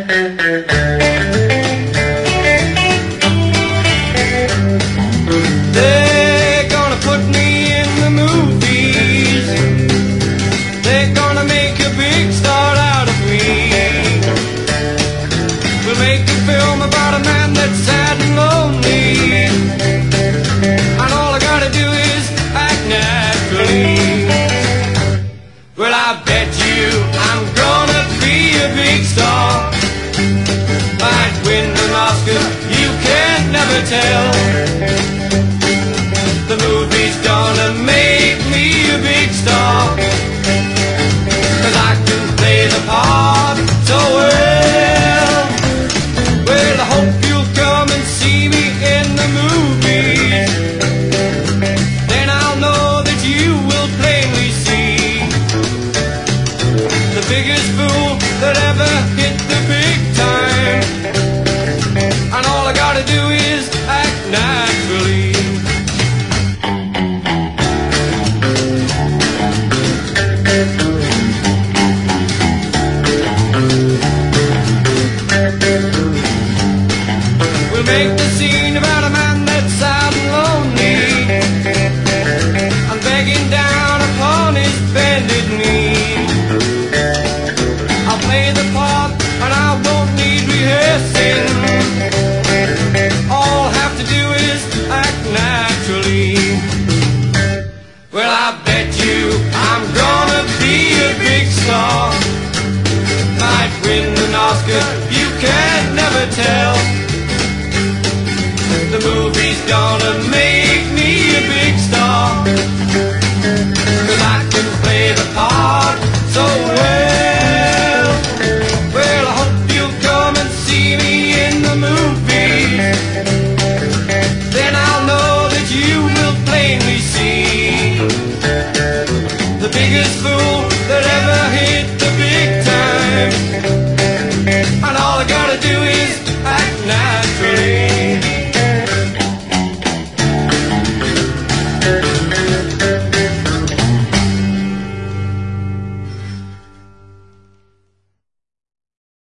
They're gonna put me in the movies. They're gonna make a big star out of me. We'll make a film about a man that's sad and lonely, and all I gotta do is act naturally. Well, I bet you I'm gonna be a big star. Might win an Oscar, you can never tell. The movie's gonna make me a big star, 'cause I can play the part so well. Well, I hope you'll come and see me in the movies. Then I'll know that you will plainly see the biggest fool that ever hit the big time. And all I gotta do is act naturally. We'll make the scene about a man that's sad and lonely, and begging down upon his bended knee. I'll play the part and I won't need rehearsing. All I have to do is act naturally. Well, I bet you I'm gonna be a big star. Might win an Oscar, you can never tell. The movie's gonna